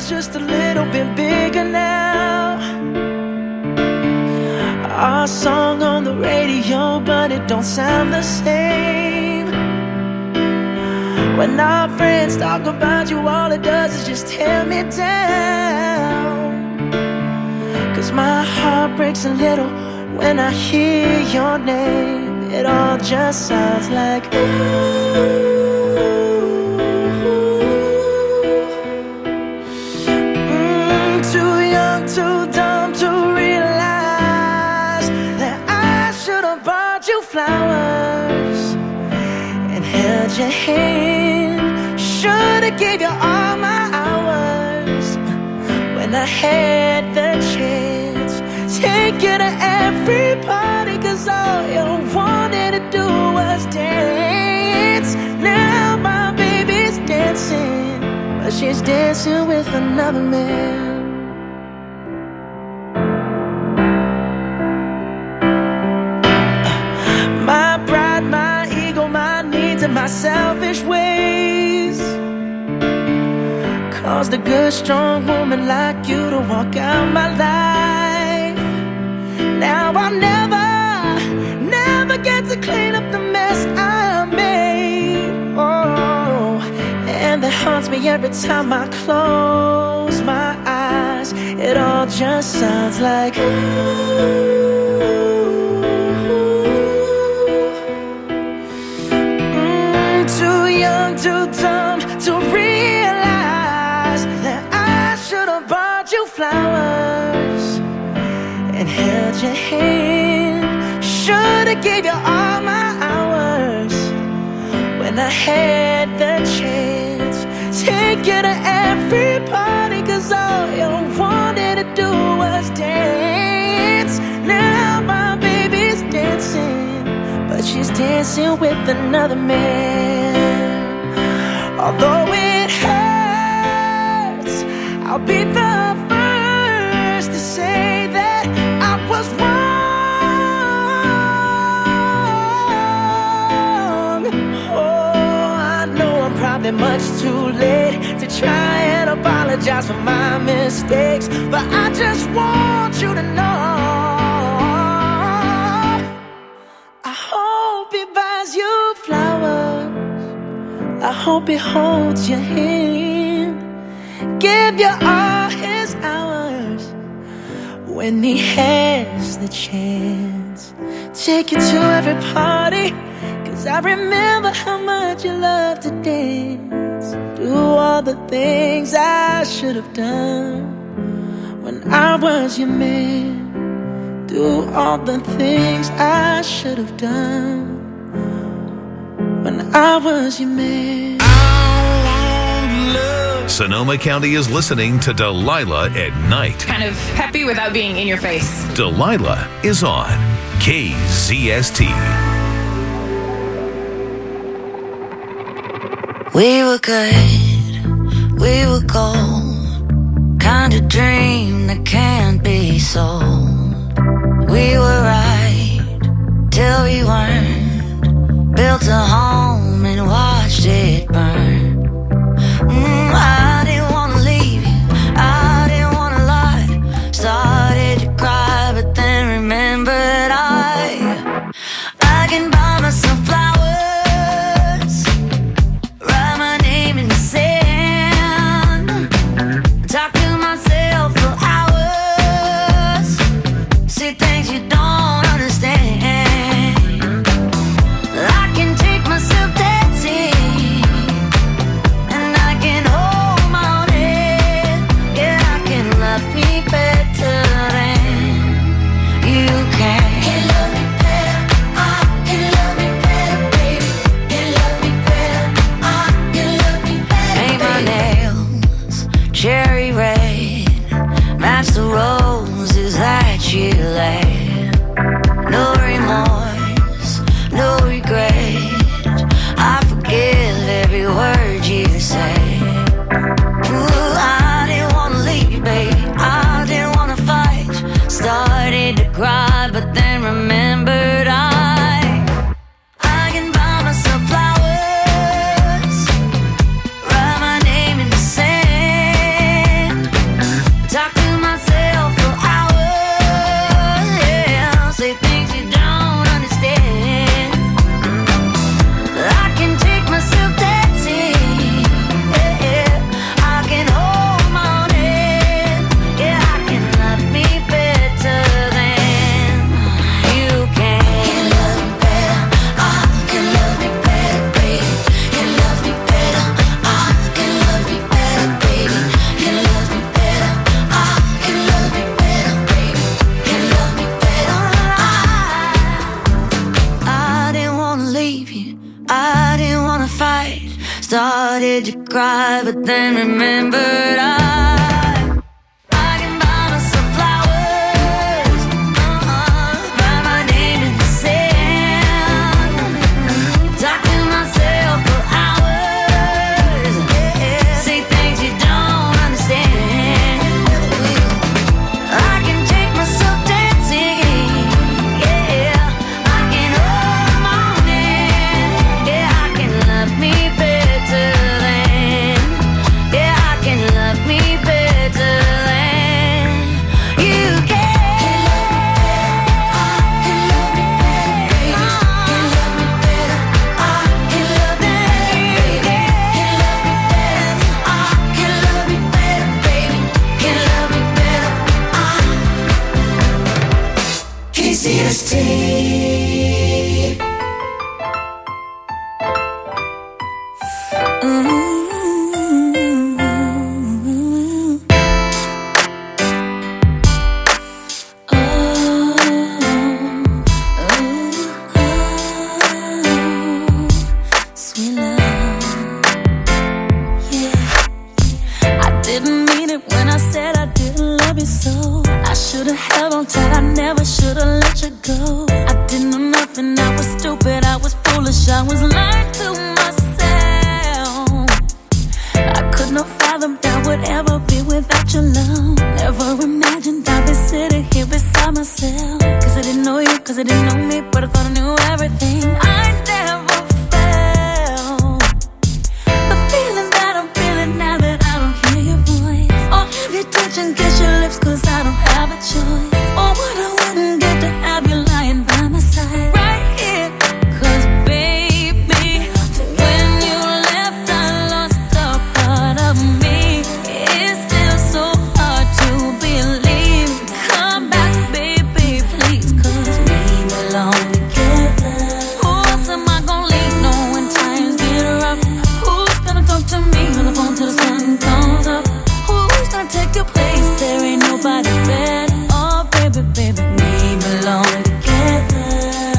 world's just a little bit bigger now. Our song on the radio, but it don't sound the same. When our friends talk about you, all it does is just tear me down. 'Cause my heart breaks a little when I hear your name. It all just sounds like ooh. Too young, too dumb to realize that I should have bought you flowers and held your hand. Should have gave you all my hours when I had the chance. Take you to every party, 'cause all you wanted to do was dance. Now my baby's dancing, but she's dancing with another man. My pride, my ego, my needs, and my selfish ways caused a good, strong woman like you to walk out my life. Now I'll never get to clean up the mess I made. Oh, and that haunts me every time I close my eyes. It all just sounds like ooh. Too young, too dumb to realize that I should have bought you flowers and held your hand. Should've gave you all my hours when I had the chance. Take you to every party, 'cause all you wanted to do was dance. Now my baby's dancing, but she's dancing with another man. Although it hurts, I'll be the first to say that I was wrong. Oh, I know I'm probably much too late to try and apologize for my mistakes, but I just want you to know I hope he buys you flowers. I hope he holds your hand, give you all his hours when he has the chance. Take you to every party, 'cause I remember how much you love to dance. Do all the things I should have done when I was your man. Do all the things I should have done when I was your man. Sonoma County is listening to Delilah at night. Kind of peppy without being in your face. Delilah is on KZST. We were good, we were gold, kind of dream that can't be sold. We were right till we weren't, built a home and watched it burn. I didn't want to leave you, I didn't want to lie. Started to cry, but then remembered I can buy myself flowers, write my name in the sand, talk to myself for hours, see things you don't understand. I can take myself dancing I didn't wanna fight. Started to cry, but then remembered I can buy myself flowers, write my name in the sand, talk to myself for hours, say things you don't understand. I can take myself dancing, yeah, I can hold my own hand, yeah, I can love me better than, yeah, I can love me better than you can. I can love me better, I can love me better, I can love me better, baby, can love me better, KCST. Sweet love, yeah. I didn't mean it when I said I didn't love you so. I should've held on tight, I never should've let you go. I didn't know nothing, I was stupid, I was foolish, I was lying to myself. I could not fathom that I would ever be without your love. Never imagined I'd be sitting here beside myself. Cause I didn't know you, cause I didn't know me, but I thought I knew everything. I never felt the feeling that I'm feeling now that I don't hear your voice, or have you touch and kiss your lips, cause I don't have a choice. Or what I wouldn't get to have you lying by my side right here. Cause baby, when you left I lost a part of me. It's still so hard to believe. Come back baby, please, cause we belong together. Who else am I gonna lean on when times get rough? Who's gonna talk to me on the phone till the sun comes up? Who's gonna take your place? There ain't nobody better. Oh baby, baby, we belong together.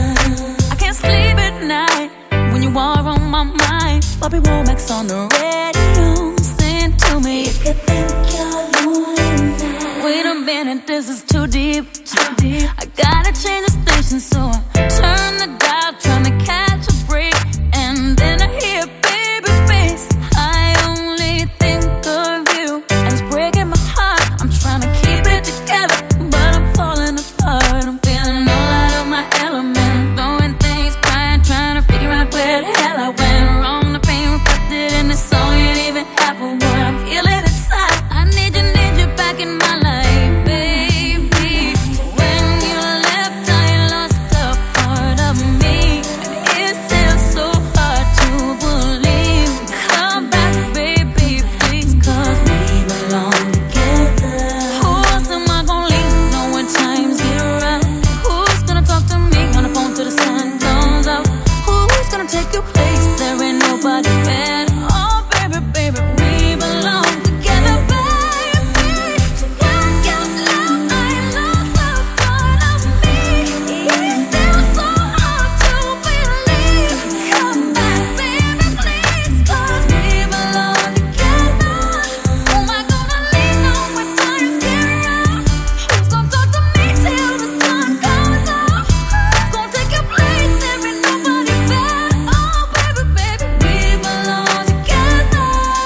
I can't sleep at night when you are on my mind. Bobby Womack's on the radio, sing to me. You could think you're lonely now. Wait a minute, this is too deep, too deep. I gotta change the station, so I turn the dial, trying to catch a break. And then I hear baby face. I only think of you, and it's breaking my heart. I'm trying to keep it together, but I'm falling apart. I'm feeling all out of my element, doing things, crying, trying to figure out where the hell I went wrong. The pain reflected in this song ain't even half of what I'm feeling inside. I need you back in my life, baby. When you left, I lost a part of me. It's still so hard to believe. Come back, baby, please, cause we belong together. Who else am I gonna lean on when times get rough? Who's gonna talk to me on the phone till the sun comes up? Who's gonna take your place? There ain't nobody better. Oh baby, baby, we belong together, baby. When you left, I lost a part of me. It's still so hard to believe. Come back, baby, please, cause we belong together. Who am I gonna lean on when times get rough? Who's gonna talk to me till the sun comes up? Who's gonna take your place? There ain't nobody better. Oh baby, baby, we belong together.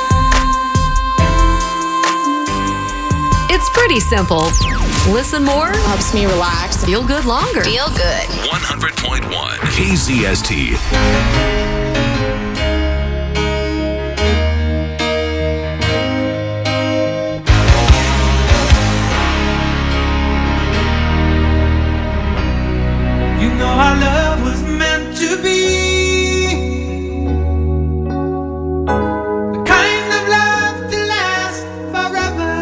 It's pretty simple. Listen more, Helps me relax. feel good longer. Feel good. 100.1 KZST. You know our love was meant to be the kind of love to last forever.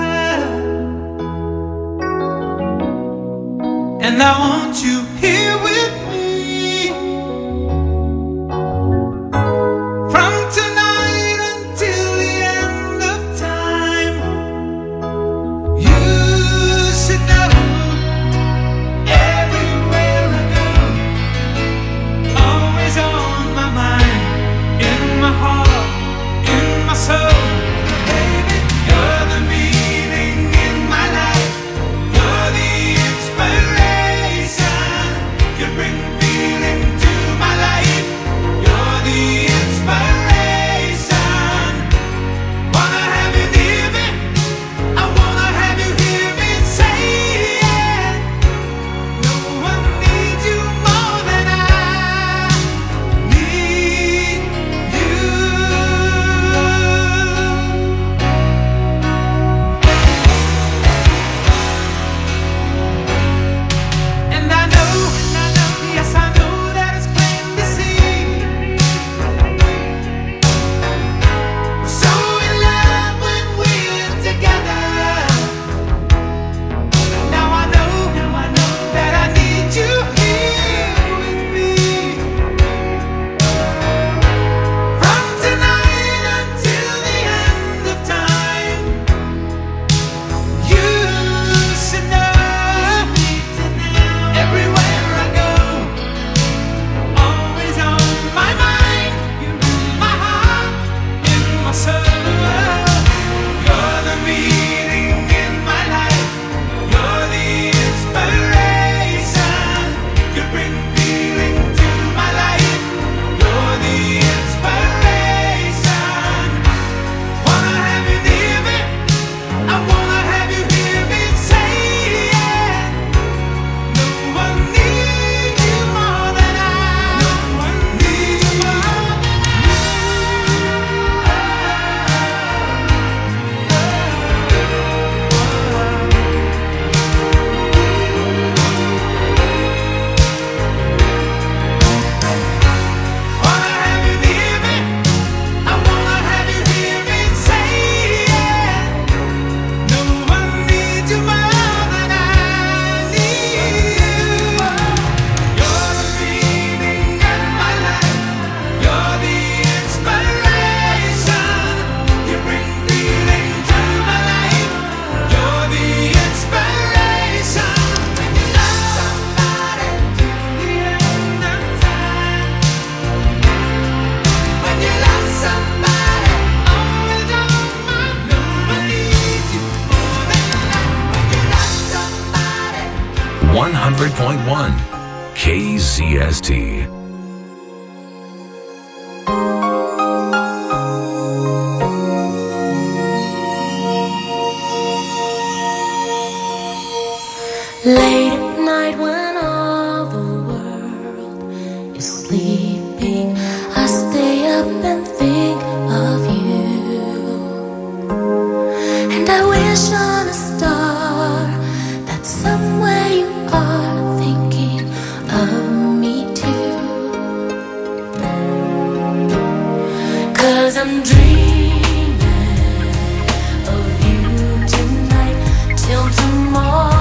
And I want you here with me from tonight until the end of time. You should know everywhere I go 100.1 KZST. Late at night when all the world is sleeping, I stay up and think of you. And I wish on a star that somewhere you are thinking of me too. 'Cause I'm dreaming of you tonight till tomorrow.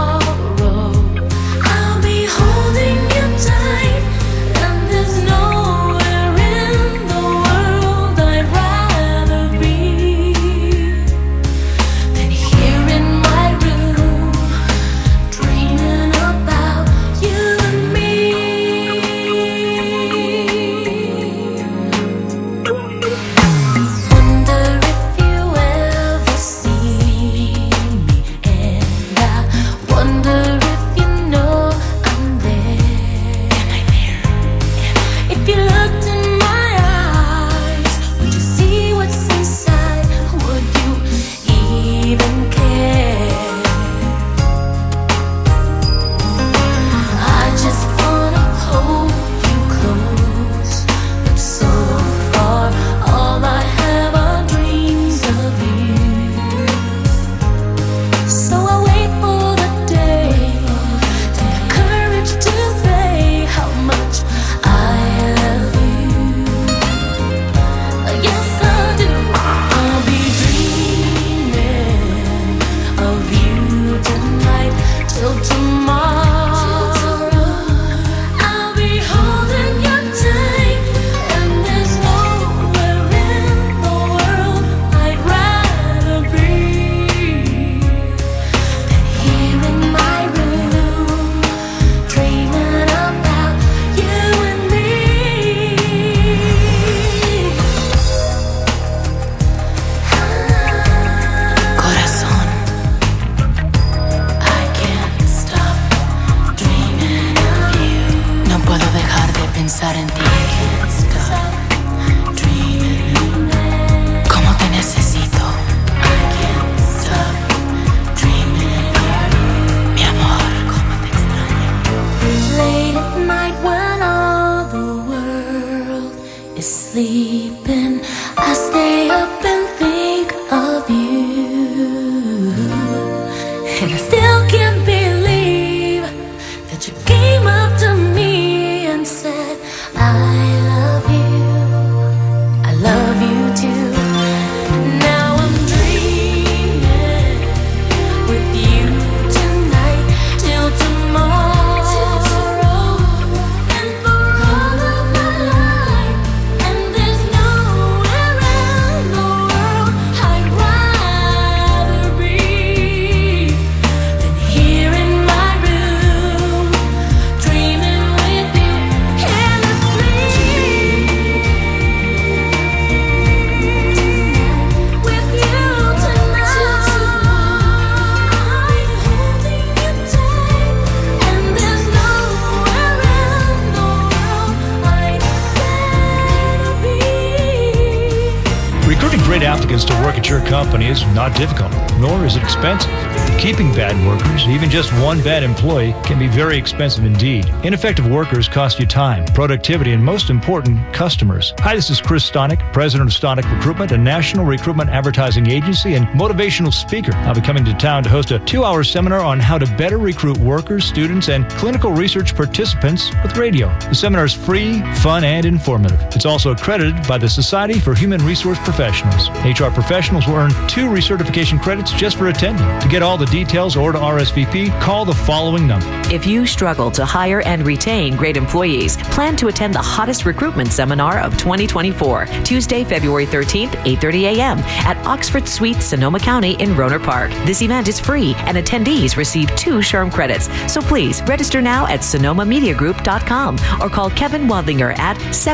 To work at your company is not difficult, nor is it expensive. Keeping bad workers, even just one bad employee, can be very expensive indeed. Ineffective workers cost you time, productivity, and most important, customers. Hi, this is Chris Stonick, president of Stonick Recruitment, a national recruitment advertising agency and motivational speaker. I'll be coming to town to host a 2-hour seminar on how to better recruit workers, students, and clinical research participants with radio. The seminar is free, fun, and informative. It's also accredited by the Society for Human Resource Professionals. HR professionals will earn 2 recertification credits just for attending. To get all the details or to RSVP, call the following number. If you struggle to hire and retain great employees, plan to attend the hottest recruitment seminar of 2024, Tuesday, February 13th, 8:30 a.m. at Oxford Suites, Sonoma County in Rohnert Park. This event is free and attendees receive 2 SHRM credits. So please register now at sonomamediagroup.com or call Kevin Wadlinger at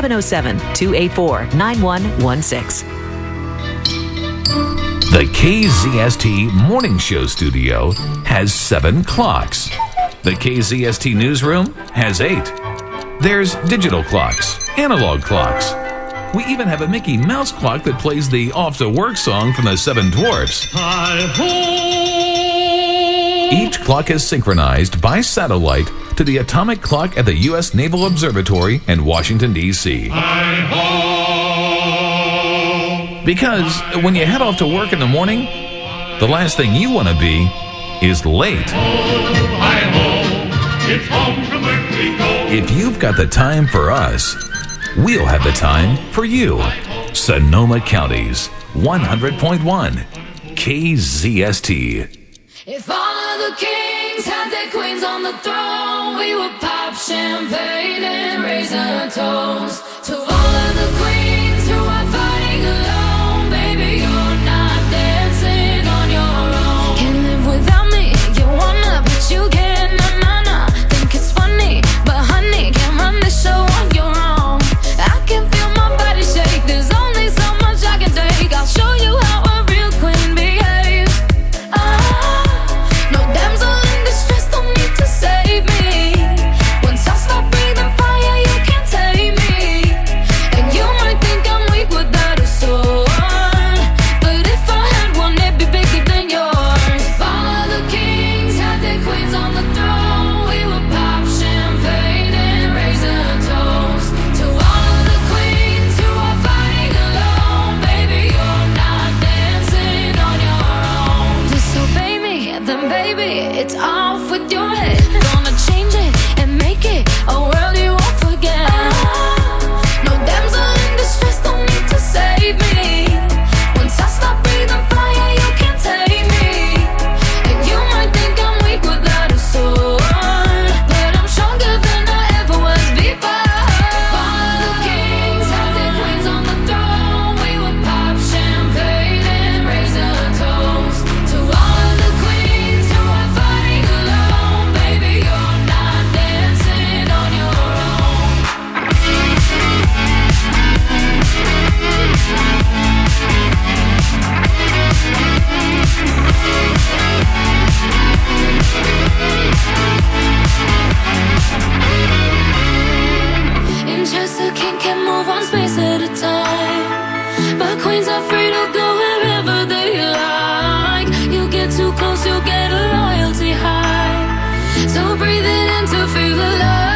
707-284-9116. The KZST Morning Show studio has 7 clocks. The KZST newsroom has 8. There's digital clocks, analog clocks. We even have a Mickey Mouse clock that plays the Off to Work song from the Seven Dwarfs. Each clock is synchronized by satellite to the atomic clock at the U.S. Naval Observatory in Washington, D.C. Because when you head off to work in the morning, the last thing you want to be is late. If you've got the time for us, we'll have the time for you. Sonoma County's 100.1 KZST. If all of the kings had their queens on the throne, we would pop champagne and raise a toast to all of the queens who are fighting alone. Baby, you're not dancing on your own. Can't live without me, you wanna, but you can't. Nah. Think it's funny, but honey, can't run the show on your own. I can feel my body shake, there's only so much I can take. I'll show you how a real queen behaves. No damsel in distress, don't need to save me. Once I stop breathing fire, you can't tame me. And you might think I'm weak without a sword, but if I had one, it'd be bigger than yours. If all of the kings had their queens on the throne, we would pop champagne and raise a toast to all of the queens who are fighting alone. Baby, you're not dancing on your own. Disobey me, then baby, it's off with your head. Gonna change it and make it a world you won't forget. No damsel in distress, don't need to save me. Once I stop breathing fire, you can't tame me. And you might think I'm weak without a sword, but I'm stronger than I ever was before. All of the kings had their queens on the throne, we would pop champagne and raise a toast to all of the queens who are fighting alone. Baby, you're not dancing on your own. In just a king can move one space at a time, but queens are free to go wherever they like. You get too close, you get a loyalty high. So breathe it in to feel alive.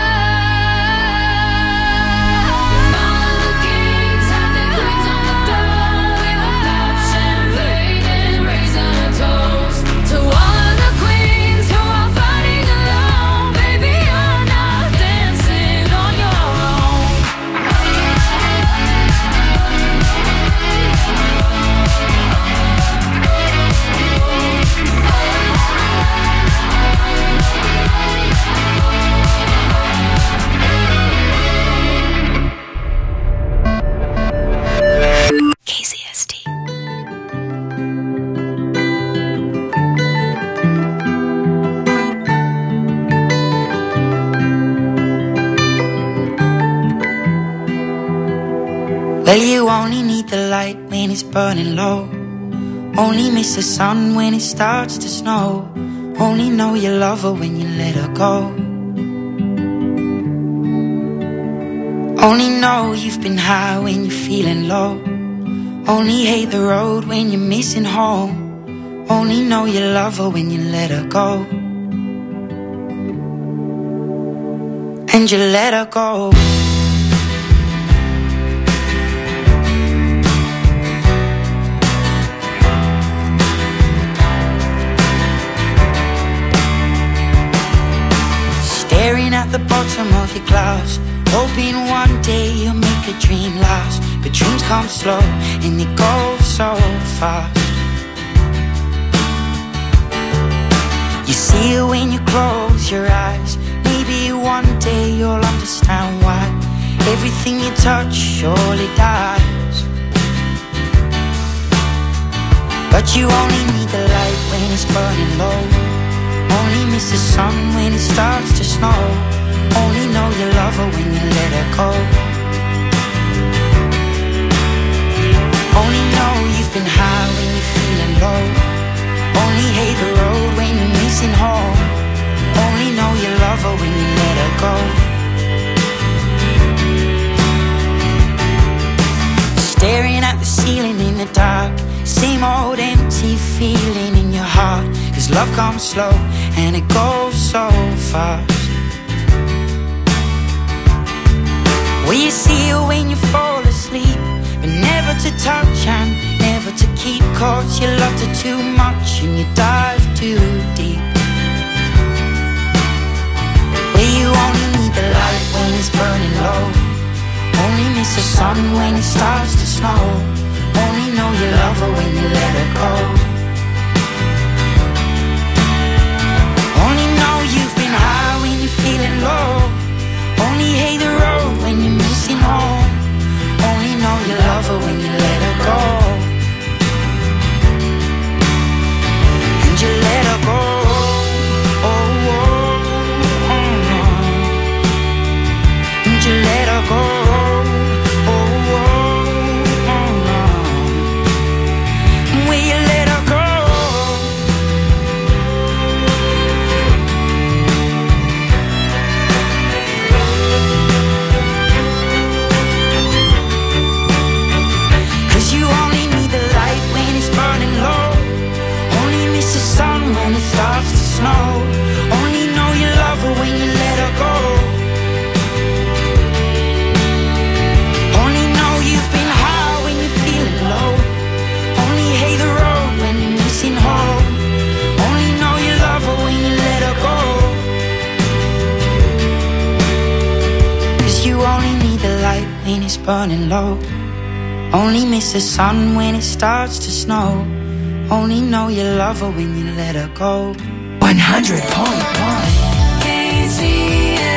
All of the kings have their queens on the throne, we will pop champagne and raise a toast to all of the queens who are fighting alone. Baby, you're not dancing on your own. KZST. Well, you only need the light when it's burning low. Only miss the sun when it starts to snow. Only know you love her when you let her go. Only know you've been high when you're feeling low. Only hate the road when you're missing home. Only know you love her when you let her go. And you let her go. Staring at the bottom of your glass, hoping one day you'll make a dream last. But dreams come slow and they go so fast. You see it when you close your eyes. Maybe one day you'll understand why everything you touch surely dies. But you only need the light when it's burning low. Only miss the sun when it starts to snow. Only know you love her when you let her go. Only know you've been high when you're feeling low. Only hate the road when you're missing home. the dark. Same old empty feeling in your heart. Cause love comes slow and it goes so fast. Will you see her when you fall asleep? But never to touch and never to keep. Cause you loved her too much and you dive too deep. Where you only need the light when it's burning low. Only miss the sun when it starts to snow. Only know you love her when you let her go. Only know you've been high when you're feeling low. Only hate the road when you're missing home. Only know you love her when you let her go. And you let her go. Oh, oh, oh, oh. And you let her go. When it starts to snow, only know you love her when you let her go. Only know you've been high when you're feeling low. Only hate the road when you're missing home. Only know you love her when you let her go. Cause you only need the light when it's burning low. Only miss the sun when it starts to snow. Only know you love her when you let her go. 100.1 KZN.